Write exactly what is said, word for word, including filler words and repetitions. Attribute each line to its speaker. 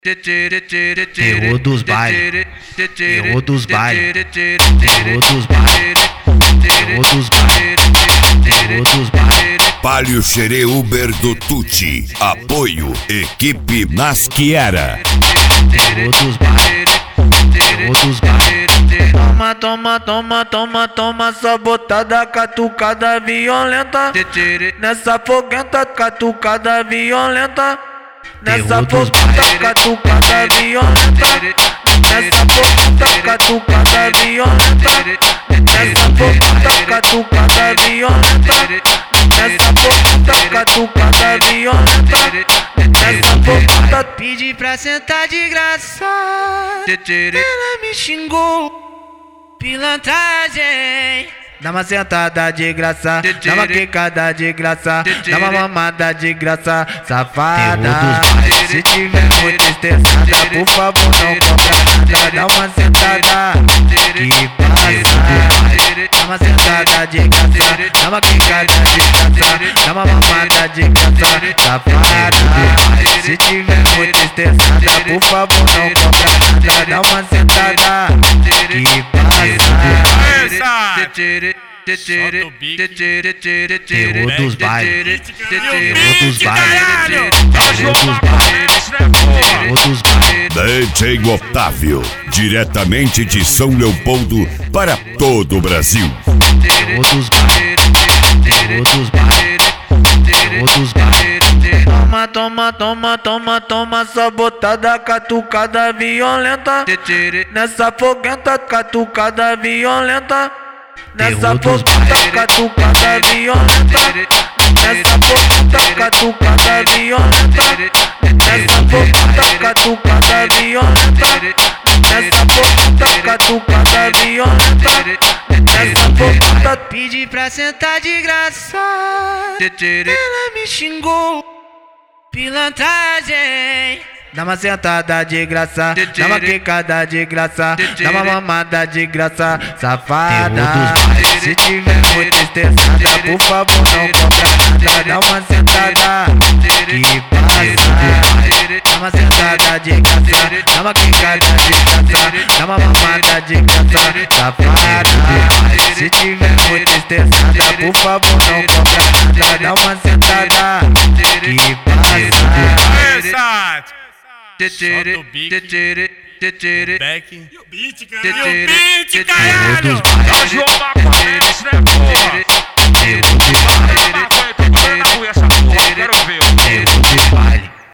Speaker 1: Terror dos bailes, terror dos bailes, terror dos bailes, terror dos bailes, terror dos bailes.
Speaker 2: Palio Xerê Uber do Tuti. Apoio Equipe Nasquiera.
Speaker 1: Terror dos bailes, terror dos bailes.
Speaker 3: Toma, toma, toma, toma, toma, só botada, catucada violenta. Nessa foguenta, catucada violenta. Nessa foguenta, catucada violenta. Nessa foguenta, catucada violenta. Nessa foguenta, catucada violenta. Nessa foguenta, catucada violenta. Nessa foguenta, pedi pra sentar de graça. Ela me xingou, pilantragem. Dá uma sentada de graça, dá uma quicada de graça, dá uma mamada de graça, safada. Se tiver muito estressada, por favor não compra nada. Dá uma sentada que passa. Dá uma sentada de graça, dá uma quicada de graça, dá uma mamada de graça, safada. Se tiver muito estressada, por favor não compra nada. Dá uma sentada que passa.
Speaker 1: Terror dos bailes, terror dos bailes, terror dos bailes, terror dos bailes.
Speaker 2: D J Otávio, diretamente de São Leopoldo para todo o Brasil.
Speaker 1: Terror dos bailes, terror dos bailes, terror dos bailes.
Speaker 3: Toma, toma, toma, toma, toma, só botada, catucada violenta. Nessa foguenta, catucada violenta. Nessa foguenta, catucada violenta. Nessa foguenta, catucada violenta. Nessa foguenta, catucada violenta. Nessa foguenta, catucada violenta. Nessa foguenta, pedi pra sentar de graça. Ela me xingou, pilantragem. Dá uma sentada de graça, dá uma quicada de graça, dá uma mamada de graça, safada. Se tiver muito estressada, por favor não compra nada. Dá uma sentada que passa. Dá uma sentada de graça, dá uma quicada de graça, dá uma mamada de graça, safada. Se tiver muito estressada, por favor não compra nada. Dá uma sentada que passa.
Speaker 4: Solta o bico, o back e o beat, cara. E o beat,
Speaker 1: caralho.
Speaker 4: Tá João Maconhece, né, porra?
Speaker 1: Terror dos bailes,
Speaker 4: Maconha, tô mandando na rua essa porra, quero ver.